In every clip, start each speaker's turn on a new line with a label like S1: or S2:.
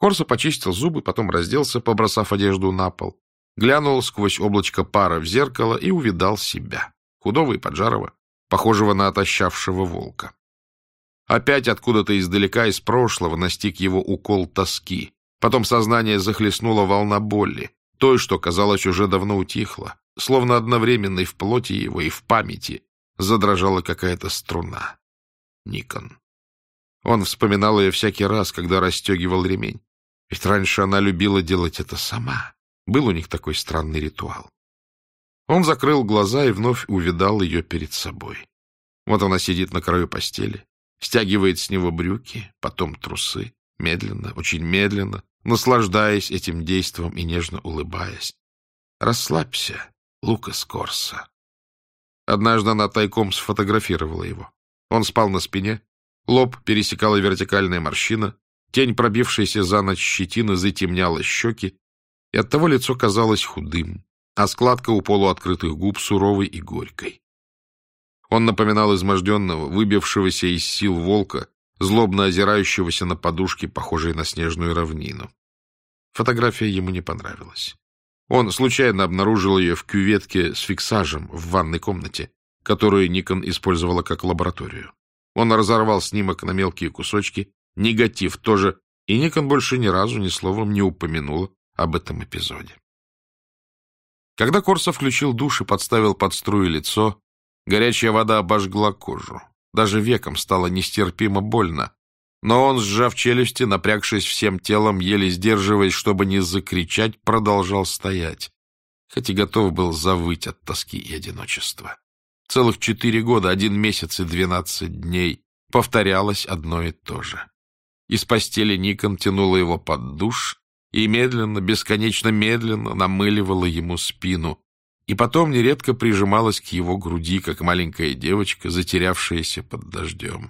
S1: Корсо почистил зубы, потом разделся, побросав одежду на пол, глянул сквозь облачко пара в зеркало и увидал себя, худого и поджарого, похожего на отощавшего волка. Опять откуда-то издалека из прошлого настиг его укол тоски. Потом сознание захлестнула волна боли, той, что, казалось, уже давно утихла, словно одновременно и в плоти его, и в памяти задрожала какая-то струна. Никон. Он вспоминал ее всякий раз, когда расстегивал ремень. Ведь раньше она любила делать это сама. Был у них такой странный ритуал. Он закрыл глаза и вновь увидал ее перед собой. Вот она сидит на краю постели, стягивает с него брюки, потом трусы, медленно, очень медленно, наслаждаясь этим действом и нежно улыбаясь. «Расслабься, Лукас Корсо». Однажды она тайком сфотографировала его. Он спал на спине, лоб пересекала вертикальная морщина, тень, пробившаяся за ночь щетины, затемняла щеки, и оттого лицо казалось худым, а складка у полуоткрытых губ суровой и горькой. Он напоминал изможденного, выбившегося из сил волка, злобно озирающегося на подушке, похожей на снежную равнину. Фотография ему не понравилась. Он случайно обнаружил ее в кюветке с фиксажем в ванной комнате, которую Никон использовала как лабораторию. Он разорвал снимок на мелкие кусочки, негатив тоже, и Никон больше ни разу ни словом не упомянула об этом эпизоде. Когда Корсо включил душ и подставил под струю лицо, горячая вода обожгла кожу. Даже векам стало нестерпимо больно. Но он, сжав челюсти, напрягшись всем телом, еле сдерживаясь, чтобы не закричать, продолжал стоять, хоть и готов был завыть от тоски и одиночества. Целых 4 года, 1 месяц и 12 дней повторялось одно и то же. Из постели Никон тянула его под душ и медленно, бесконечно медленно намыливала ему спину, и потом нередко прижималась к его груди, как маленькая девочка, затерявшаяся под дождем.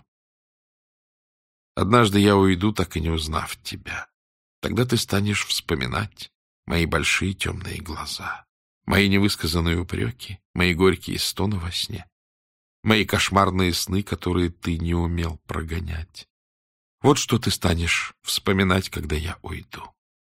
S1: «Однажды я уйду, так и не узнав тебя. Тогда ты станешь вспоминать мои большие темные глаза, мои невысказанные упреки, мои горькие стоны во сне, мои кошмарные сны, которые ты не умел прогонять. Вот что ты станешь вспоминать, когда я уйду».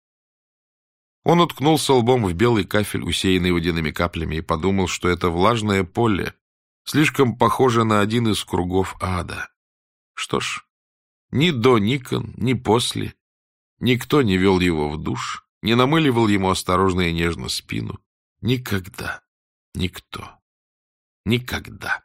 S1: Он уткнулся лбом в белый кафель, усеянный водяными каплями, и подумал, что это влажное поле слишком похоже на один из кругов ада. Что ж, ни до Никон, ни после никто не вел его в душ, не намыливал ему осторожно и нежно спину. Никогда. Никто. Никогда.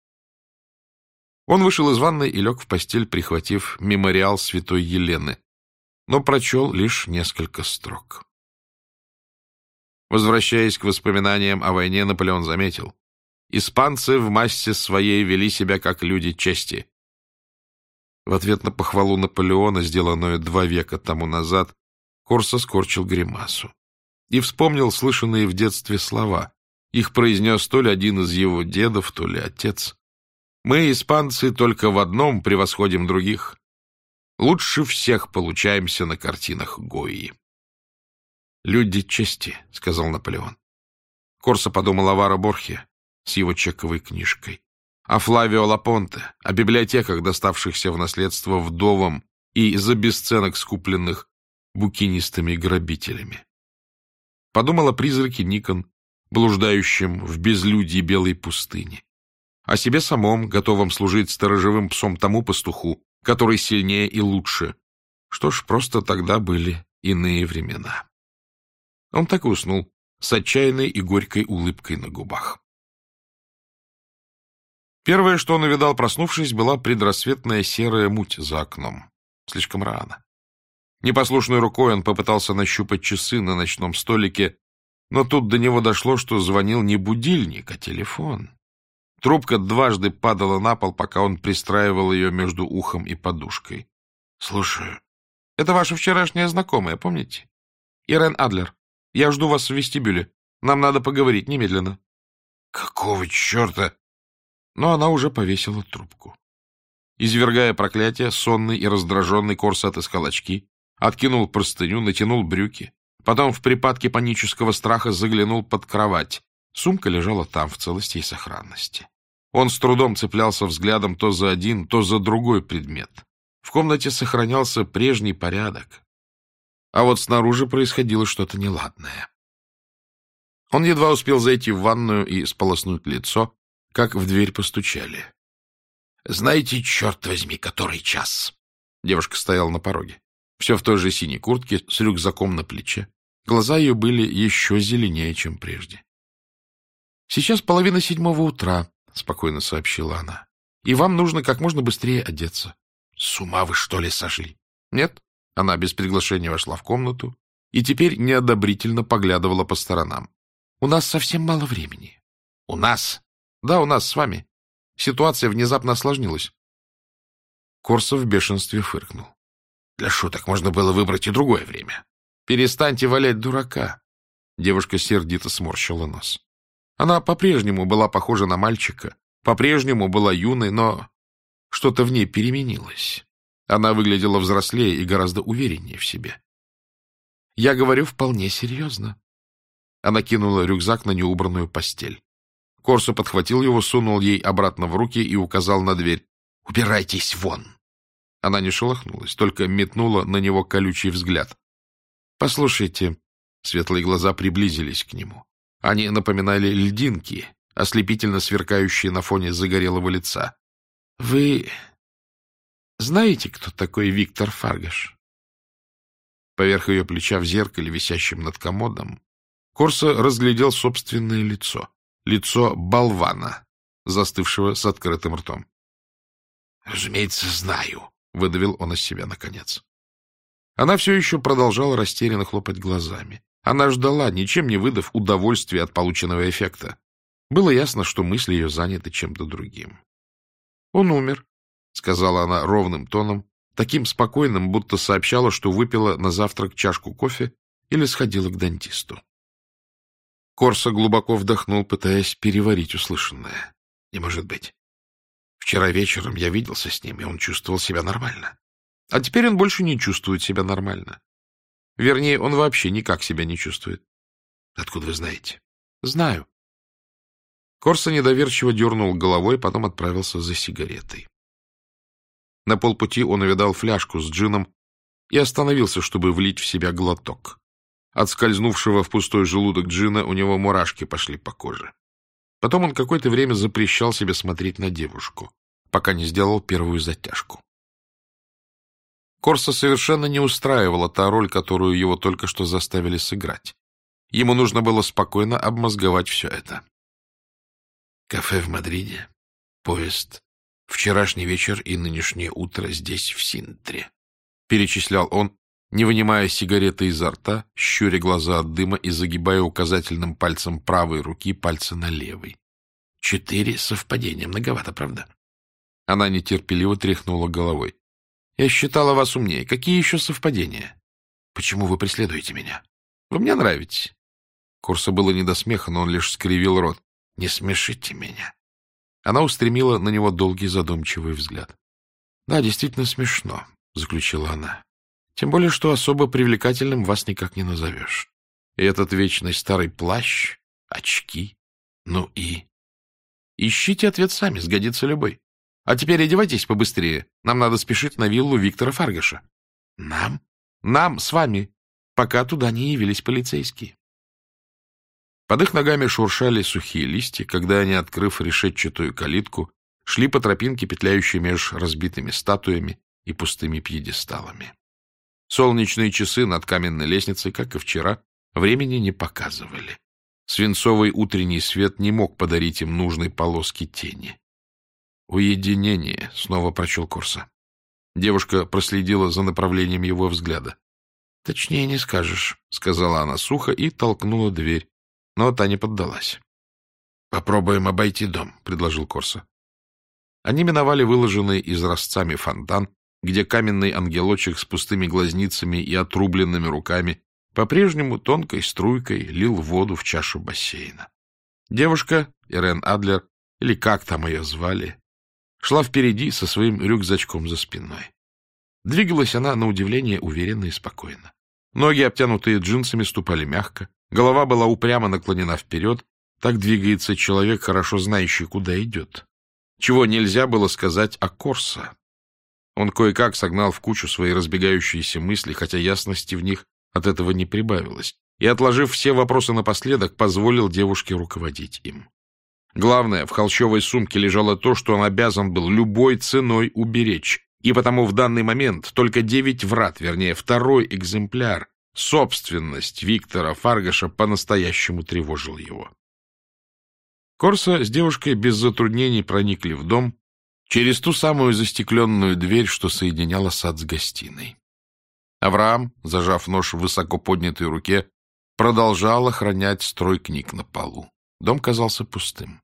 S1: Он вышел из ванной и лег в постель, прихватив мемориал святой Елены, но прочел лишь несколько строк. Возвращаясь к воспоминаниям о войне, Наполеон заметил: «Испанцы в массе своей вели себя как люди чести». В ответ на похвалу Наполеона, сделанную 2 века тому назад, Корсо скорчил гримасу и вспомнил слышанные в детстве слова. Их произнес то ли один из его дедов, то ли отец. «Мы, испанцы, только в одном превосходим других. Лучше всех получаемся на картинах Гойи». «Люди чести», — сказал Наполеон. Корсо подумал о Варо Борхе с его чековой книжкой, о Флавио Лапонте, о библиотеках, доставшихся в наследство вдовам и за бесценок скупленных букинистыми грабителями. Подумал о призраке Никон, блуждающем в безлюдье белой пустыни, о себе самом, готовом служить сторожевым псом тому пастуху, который сильнее и лучше. Что ж, просто тогда были иные времена. Он так и уснул, с отчаянной и горькой улыбкой на губах. Первое, что он увидал, проснувшись, была предрассветная серая муть за окном. Слишком рано. Непослушной рукой он попытался нащупать часы на ночном столике, но тут до него дошло, что звонил не будильник, а телефон. Трубка дважды падала на пол, пока он пристраивал ее между ухом и подушкой. — Слушаю. — Это ваша вчерашняя знакомая, помните? Ирен Адлер. Я жду вас в вестибюле. Нам надо поговорить немедленно. — Какого черта? Но она уже повесила трубку. Извергая проклятие, сонный и раздраженный Корсо отыскал очки, откинул простыню, натянул брюки, потом в припадке панического страха заглянул под кровать. Сумка лежала там в целости и сохранности. Он с трудом цеплялся взглядом то за один, то за другой предмет. В комнате сохранялся прежний порядок. А вот снаружи происходило что-то неладное. Он едва успел зайти в ванную и сполоснуть лицо, как в дверь постучали. «Знаете, черт возьми, который час?» Девушка стояла на пороге. Все в той же синей куртке, с рюкзаком на плече. Глаза ее были еще зеленее, чем прежде. «Сейчас 6:30 утра», — спокойно сообщила она. «И вам нужно как можно быстрее одеться». «С ума вы, что ли, сошли?» «Нет». Она без приглашения вошла в комнату и теперь неодобрительно поглядывала по сторонам. «У нас совсем мало времени». «У нас?» «Да, у нас с вами. Ситуация внезапно осложнилась». Корсо в бешенстве фыркнул. «Для шуток можно было выбрать и другое время». «Перестаньте валять дурака». Девушка сердито сморщила нос. Она по-прежнему была похожа на мальчика, по-прежнему была юной, но что-то в ней переменилось. Она выглядела взрослее и гораздо увереннее в себе. «Я говорю вполне серьезно». Она кинула рюкзак на неубранную постель. Корсо подхватил его, сунул ей обратно в руки и указал на дверь. «Убирайтесь вон!» Она не шелохнулась, только метнула на него колючий взгляд. «Послушайте», — светлые глаза приблизились к нему. Они напоминали льдинки, ослепительно сверкающие на фоне загорелого лица. «Вы знаете, кто такой Виктор Фаргаш?» Поверх ее плеча в зеркале, висящем над комодом, Корсо разглядел собственное лицо. Лицо болвана, застывшего с открытым ртом. «Разумеется, знаю», — выдавил он из себя наконец. Она все еще продолжала растерянно хлопать глазами. Она ждала, ничем не выдав удовольствия от полученного эффекта. Было ясно, что мысли ее заняты чем-то другим. «Он умер», — сказала она ровным тоном, таким спокойным, будто сообщала, что выпила на завтрак чашку кофе или сходила к дантисту. Корсо глубоко вдохнул, пытаясь переварить услышанное. «Не может быть. Вчера вечером я виделся с ним, и он чувствовал себя нормально. А теперь он больше не чувствует себя нормально. Вернее, он вообще никак себя не чувствует». «Откуда вы знаете?» «Знаю». Корсо недоверчиво дернул головой, потом отправился за сигаретой. На полпути он увидал фляжку с джином и остановился, чтобы влить в себя глоток. От скользнувшего в пустой желудок джина у него мурашки пошли по коже. Потом он какое-то время запрещал себе смотреть на девушку, пока не сделал первую затяжку. Корсо совершенно не устраивала та роль, которую его только что заставили сыграть. Ему нужно было спокойно обмозговать все это. Кафе в Мадриде, поезд, вчерашний вечер и нынешнее утро здесь, в Синтре. Перечислял он, не вынимая сигареты изо рта, щуря глаза от дыма и загибая указательным пальцем правой руки пальцы на левой. 4 совпадения. Многовато, правда? Она нетерпеливо тряхнула головой. «Я считала вас умнее. Какие еще совпадения? Почему вы преследуете меня? Вы мне нравитесь». Корсо было не до смеха, но он лишь скривил рот. «Не смешите меня». Она устремила на него долгий задумчивый взгляд. «Да, действительно смешно», — заключила она. «Тем более, что особо привлекательным вас никак не назовешь. И этот вечный старый плащ, очки, ну и...» «Ищите ответ сами, сгодится любой. А теперь одевайтесь побыстрее. Нам надо спешить на виллу Виктора Фаргаша». «Нам?» «Нам, с вами, пока туда не явились полицейские». Под их ногами шуршали сухие листья, когда они, открыв решетчатую калитку, шли по тропинке, петляющей меж разбитыми статуями и пустыми пьедесталами. Солнечные часы над каменной лестницей, как и вчера, времени не показывали. Свинцовый утренний свет не мог подарить им нужной полоски тени. «Уединение», — снова прочел Корсо. Девушка проследила за направлением его взгляда. «Точнее не скажешь», — сказала она сухо и толкнула дверь, но та не поддалась. «Попробуем обойти дом», — предложил Корсо. Они миновали выложенный изразцами фонтан, где каменный ангелочек с пустыми глазницами и отрубленными руками по-прежнему тонкой струйкой лил воду в чашу бассейна. Девушка, Ирен Адлер, или как там ее звали, шла впереди со своим рюкзачком за спиной. Двигалась она, на удивление, уверенно и спокойно. Ноги, обтянутые джинсами, ступали мягко, голова была упрямо наклонена вперед, так двигается человек, хорошо знающий, куда идет. Чего нельзя было сказать о Корсо. Он кое-как согнал в кучу свои разбегающиеся мысли, хотя ясности в них от этого не прибавилось, и, отложив все вопросы напоследок, позволил девушке руководить им. Главное, в холщовой сумке лежало то, что он обязан был любой ценой уберечь, и потому в данный момент только 9 врат, вернее, второй экземпляр, собственность Виктора Фаргаша, по-настоящему тревожил его. Корсо с девушкой без затруднений проникли в дом через ту самую застекленную дверь, что соединяла сад с гостиной. Авраам, зажав нож в высоко поднятой руке, продолжал охранять строй книг на полу. Дом казался пустым.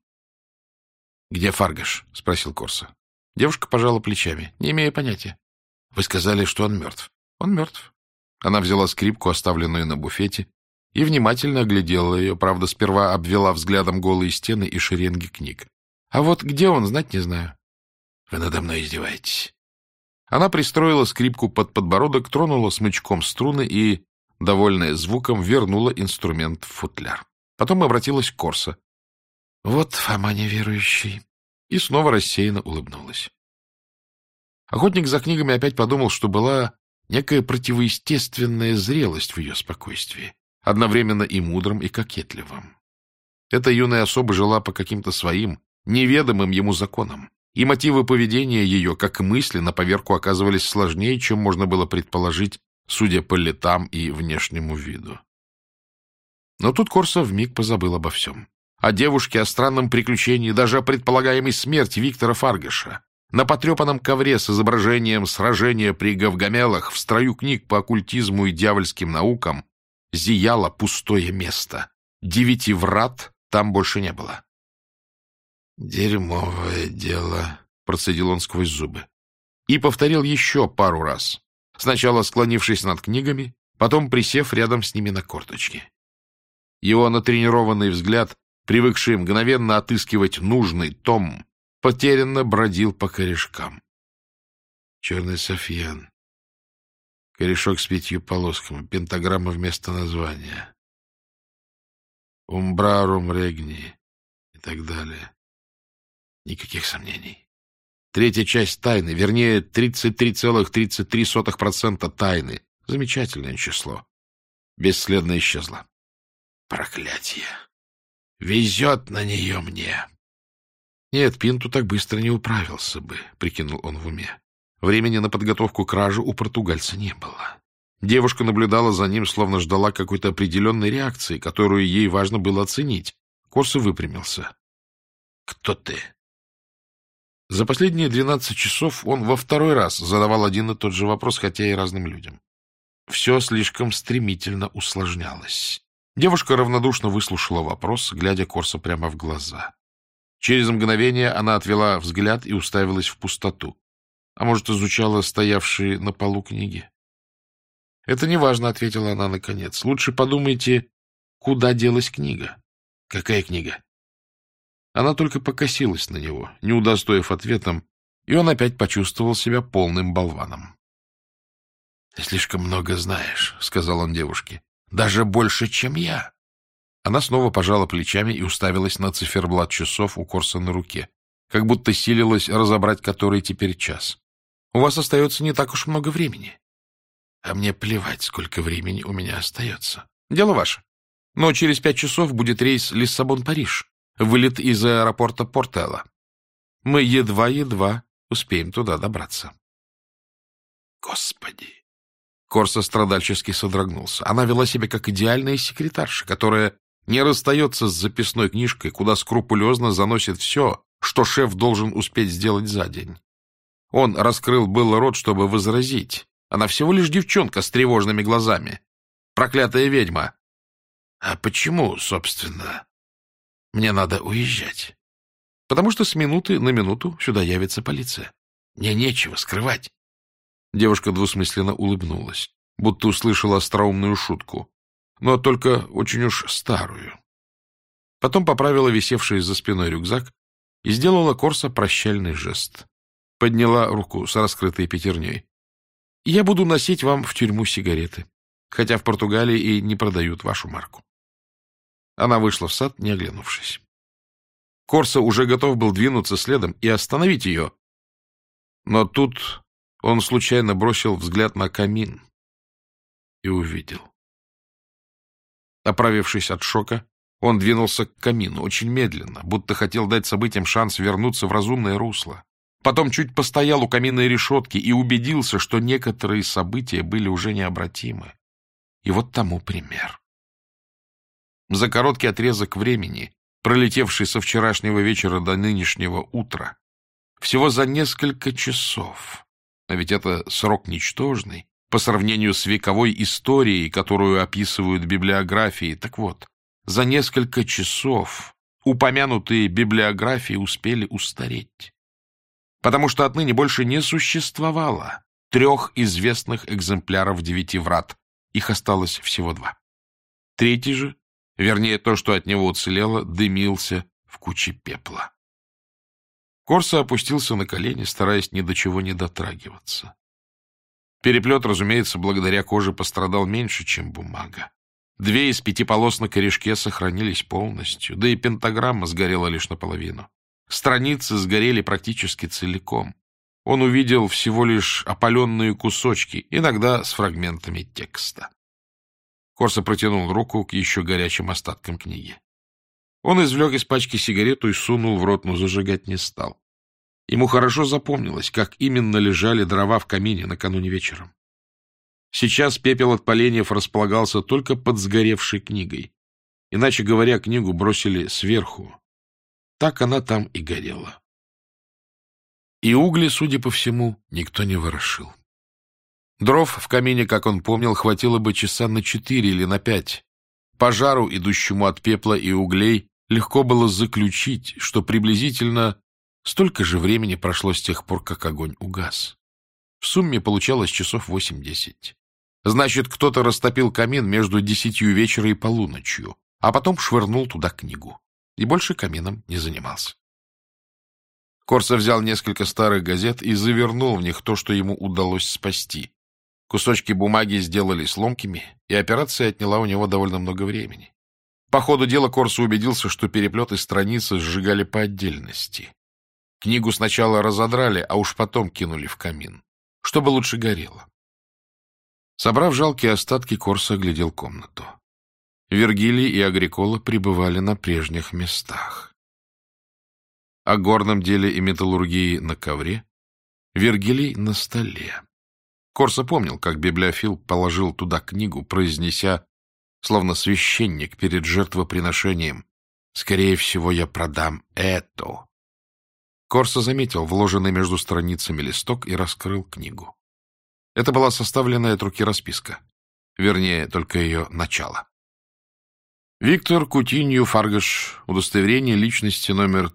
S1: — Где Фаргаш? — спросил Корсо. Девушка пожала плечами, не имея понятия. — Вы сказали, что он мертв. — Он мертв. Она взяла скрипку, оставленную на буфете, и внимательно оглядела ее, правда, сперва обвела взглядом голые стены и шеренги книг. — А вот где он, знать не знаю. — Вы надо мной издеваетесь. Она пристроила скрипку под подбородок, тронула смычком струны и, довольная звуком, вернула инструмент в футляр. Потом обратилась к Корсо. — Вот Фома неверующий. И снова рассеянно улыбнулась. Охотник за книгами опять подумал, что была некая противоестественная зрелость в ее спокойствии, одновременно и мудрым, и кокетливым. Эта юная особа жила по каким-то своим, неведомым ему законам, и мотивы поведения ее, как и мысли, на поверку оказывались сложнее, чем можно было предположить, судя по летам и внешнему виду. Но тут Корсо вмиг позабыл обо всем. О девушке, о странном приключении, даже о предполагаемой смерти Виктора Фаргаша. На потрепанном ковре с изображением сражения при Гавгамелах в строю книг по оккультизму и дьявольским наукам зияло пустое место. 9 врат там больше не было. «Дерьмовое дело», — процедил он сквозь зубы. И повторил еще пару раз, сначала склонившись над книгами, потом присев рядом с ними на корточки. Его натренированный взгляд, привыкший мгновенно отыскивать нужный том, потерянно бродил по корешкам. Черный софьян, корешок с 5 полосками, пентаграмма вместо названия, умбрарум регни и так далее. Никаких сомнений. 3-я часть тайны, вернее, 33,33% тайны, замечательное число, бесследно исчезло. Проклятие! Везет на нее мне. Нет, Пинту так быстро не управился бы, прикинул он в уме. Времени на подготовку кражи у португальца не было. Девушка наблюдала за ним, словно ждала какой-то определенной реакции, которую ей важно было оценить. Корсо выпрямился. — Кто ты? За последние 12 часов он во второй раз задавал один и тот же вопрос, хотя и разным людям. Все слишком стремительно усложнялось. Девушка равнодушно выслушала вопрос, глядя Корсо прямо в глаза. Через мгновение она отвела взгляд и уставилась в пустоту. А может, изучала стоявшие на полу книги? — Это неважно, — ответила она наконец. — Лучше подумайте, куда делась книга. — Какая книга? Она только покосилась на него, не удостоив ответом, и он опять почувствовал себя полным болваном. — Ты слишком много знаешь, — сказал он девушке. — Даже больше, чем я. Она снова пожала плечами и уставилась на циферблат часов у Корсо на руке, как будто силилась разобрать, который теперь час. — У вас остается не так уж много времени. — А мне плевать, сколько времени у меня остается. — Дело ваше. Но через 5 часов будет рейс Лиссабон-Париж, вылет из аэропорта Портелла. Мы едва-едва успеем туда добраться. — Господи! Корсо страдальчески содрогнулся. Она вела себя как идеальная секретарша, которая не расстается с записной книжкой, куда скрупулезно заносит все, что шеф должен успеть сделать за день. Он раскрыл было рот, чтобы возразить. Она всего лишь девчонка с тревожными глазами. Проклятая ведьма. А почему, собственно, мне надо уезжать? Потому что с минуты на минуту сюда явится полиция. Мне нечего скрывать. Девушка двусмысленно улыбнулась, будто услышала остроумную шутку, но только очень уж старую. Потом поправила висевший за спиной рюкзак и сделала Корсо прощальный жест. Подняла руку с раскрытой пятерней. — Я буду носить вам в тюрьму сигареты, хотя в Португалии и не продают вашу марку. Она вышла в сад, не оглянувшись. Корсо уже готов был двинуться следом и остановить ее. Но тут он случайно бросил взгляд на камин и увидел. Оправившись от шока, он двинулся к камину очень медленно, будто хотел дать событиям шанс вернуться в разумное русло. Потом чуть постоял у каминной решетки и убедился, что некоторые события были уже необратимы. И вот тому пример. За короткий отрезок времени, пролетевший со вчерашнего вечера до нынешнего утра, всего за несколько часов, а ведь это срок ничтожный, по сравнению с вековой историей, которую описывают библиографии. Так вот, за несколько часов упомянутые библиографии успели устареть, потому что отныне больше не существовало 3 известных экземпляров 9 врат, их осталось всего 2. Третий же, вернее, то, что от него уцелело, дымился в куче пепла. Корсо опустился на колени, стараясь ни до чего не дотрагиваться. Переплет, разумеется, благодаря коже пострадал меньше, чем бумага. 2 из 5 полос на корешке сохранились полностью, да и пентаграмма сгорела лишь наполовину. Страницы сгорели практически целиком. Он увидел всего лишь опаленные кусочки, иногда с фрагментами текста. Корсо протянул руку к еще горячим остаткам книги. Он извлек из пачки сигарету и сунул в рот, но зажигать не стал. Ему хорошо запомнилось, как именно лежали дрова в камине накануне вечером. Сейчас пепел от поленьев располагался только под сгоревшей книгой. Иначе говоря, книгу бросили сверху. Так она там и горела. И угли, судя по всему, никто не ворошил. Дров в камине, как он помнил, хватило бы часа на 4 или на 5. По жару, идущему от пепла и углей, легко было заключить, что приблизительно столько же времени прошло с тех пор, как огонь угас. В сумме получалось часов 8-10. Значит, кто-то растопил камин между 10 вечера и полуночью, а потом швырнул туда книгу. И больше камином не занимался. Корсо взял несколько старых газет и завернул в них то, что ему удалось спасти. Кусочки бумаги сделались ломкими, и операция отняла у него довольно много времени. По ходу дела Корсо убедился, что переплеты страницы сжигали по отдельности. Книгу сначала разодрали, а уж потом кинули в камин, чтобы лучше горело. Собрав жалкие остатки, Корсо оглядел комнату. Вергилий и Агрикола пребывали на прежних местах. О горном деле и металлургии на ковре, Вергилий на столе. Корсо помнил, как библиофил положил туда книгу, произнеся, словно священник перед жертвоприношением: «Скорее всего, я продам это». Корсо заметил вложенный между страницами листок и раскрыл книгу. Это была составленная от руки расписка. Вернее, только ее начало. Виктор Кутинью Фаргаш, удостоверение личности номер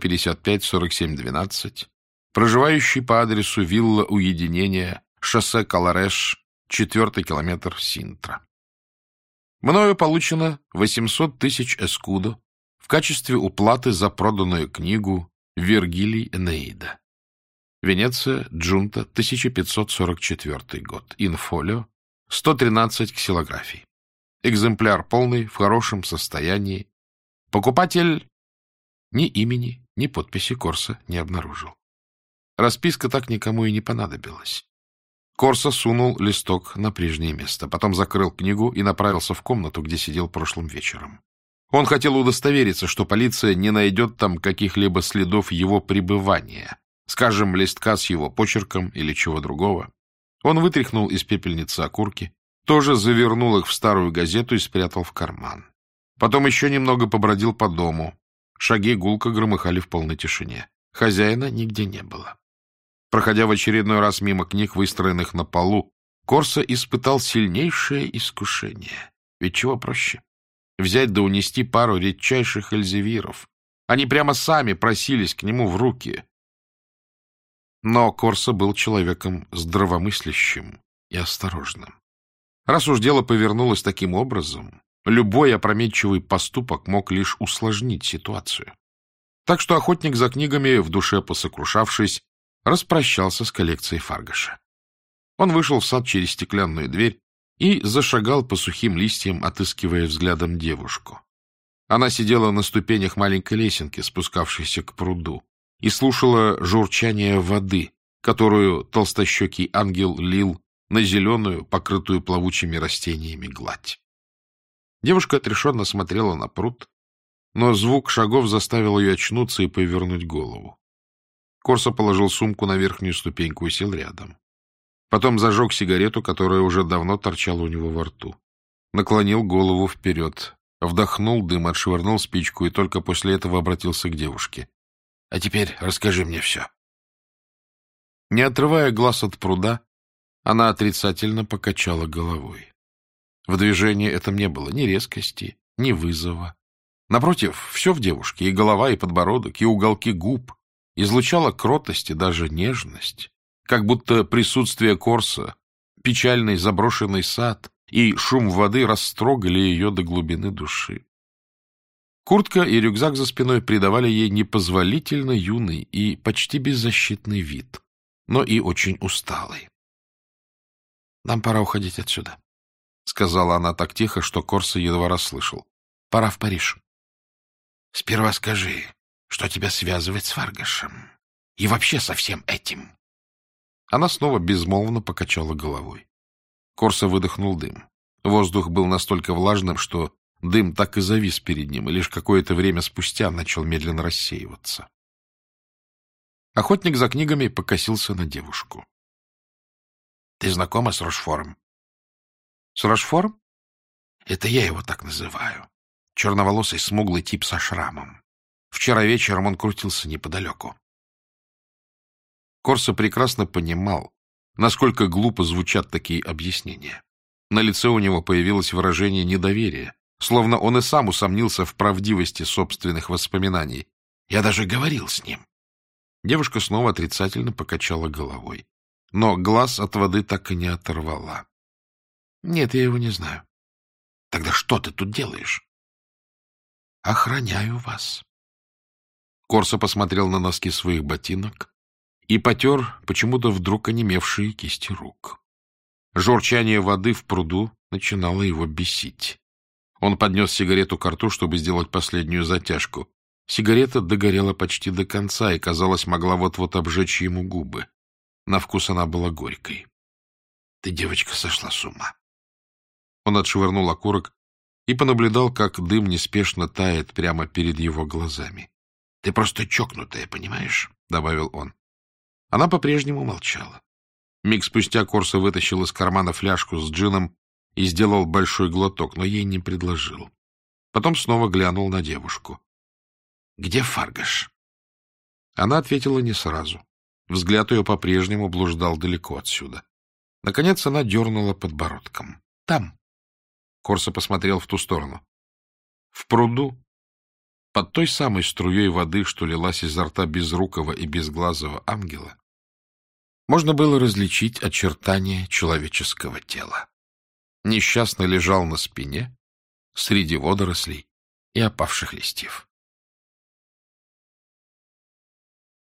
S1: 355-4712, проживающий по адресу вилла Уединения, шоссе Калареш, 4-й километр, Синтра. Мною получено 800 тысяч эскудо в качестве уплаты за проданную книгу Вергилий Энеида. Венеция, Джунта, 1544 год. Инфолио, 113 ксилографий. Экземпляр полный, в хорошем состоянии. Покупатель ни имени, ни подписи Корсо не обнаружил. Расписка так никому и не понадобилась. Корсо сунул листок на прежнее место, потом закрыл книгу и направился в комнату, где сидел прошлым вечером. Он хотел удостовериться, что полиция не найдет там каких-либо следов его пребывания, скажем, листка с его почерком или чего другого. Он вытряхнул из пепельницы окурки, тоже завернул их в старую газету и спрятал в карман. Потом еще немного побродил по дому. Шаги гулко громыхали в полной тишине. Хозяина нигде не было. Проходя в очередной раз мимо книг, выстроенных на полу, Корсо испытал сильнейшее искушение. Ведь чего проще? Взять да унести пару редчайших эльзевиров. Они прямо сами просились к нему в руки. Но Корсо был человеком здравомыслящим и осторожным. Раз уж дело повернулось таким образом, любой опрометчивый поступок мог лишь усложнить ситуацию. Так что охотник за книгами, в душе посокрушавшись, распрощался с коллекцией Фаргаша. Он вышел в сад через стеклянную дверь и зашагал по сухим листьям, отыскивая взглядом девушку. Она сидела на ступенях маленькой лесенки, спускавшейся к пруду, и слушала журчание воды, которую толстощекий ангел лил на зеленую, покрытую плавучими растениями гладь. Девушка отрешенно смотрела на пруд, но звук шагов заставил ее очнуться и повернуть голову. Корсо положил сумку на верхнюю ступеньку и сел рядом. Потом зажег сигарету, которая уже давно торчала у него во рту. Наклонил голову вперед, вдохнул дым, отшвырнул спичку и только после этого обратился к девушке. — А теперь расскажи мне все. Не отрывая глаз от пруда, она отрицательно покачала головой. В движении этом не было ни резкости, ни вызова. Напротив, все в девушке, и голова, и подбородок, и уголки губ, излучало кротость и даже нежность, как будто присутствие Корсо, печальный заброшенный сад и шум воды растрогали ее до глубины души. Куртка и рюкзак за спиной придавали ей непозволительно юный и почти беззащитный вид, но и очень усталый. — Нам пора уходить отсюда, — сказала она так тихо, что Корсо едва расслышал. — Пора в Париж. — Сперва скажи, что тебя связывает с Фаргашем и вообще со всем этим. Она снова безмолвно покачала головой. Корсо выдохнул дым. Воздух был настолько влажным, что дым так и завис перед ним, и лишь какое-то время спустя начал медленно рассеиваться. Охотник за книгами покосился на девушку. — Ты знакома с Рошфором? — С Рошфором? — Это я его так называю. Черноволосый смуглый тип со шрамом. Вчера вечером он крутился неподалеку. Корсо прекрасно понимал, насколько глупо звучат такие объяснения. На лице у него появилось выражение недоверия, словно он и сам усомнился в правдивости собственных воспоминаний. Я даже говорил с ним. Девушка снова отрицательно покачала головой, но глаз от воды так и не оторвала. — Нет, я его не знаю. — Тогда что ты тут делаешь? — Охраняю вас. Корсо посмотрел на носки своих ботинок и потер почему-то вдруг онемевшие кисти рук. Журчание воды в пруду начинало его бесить. Он поднес сигарету ко рту, чтобы сделать последнюю затяжку. Сигарета догорела почти до конца и, казалось, могла вот-вот обжечь ему губы. На вкус она была горькой. — Ты, девочка, сошла с ума. Он отшвырнул окурок и понаблюдал, как дым неспешно тает прямо перед его глазами. — Ты просто чокнутая, понимаешь? — добавил он. Она по-прежнему молчала. Миг спустя Корсо вытащил из кармана фляжку с джином и сделал большой глоток, но ей не предложил. Потом снова глянул на девушку. — Где Фаргаш? Она ответила не сразу. Взгляд ее по-прежнему блуждал далеко отсюда. Наконец она дернула подбородком. — Там. Корсо посмотрел в ту сторону. В пруду, под той самой струей воды, что лилась изо рта безрукого и безглазого ангела, можно было различить очертания человеческого тела. Несчастный лежал на спине среди водорослей и опавших листьев.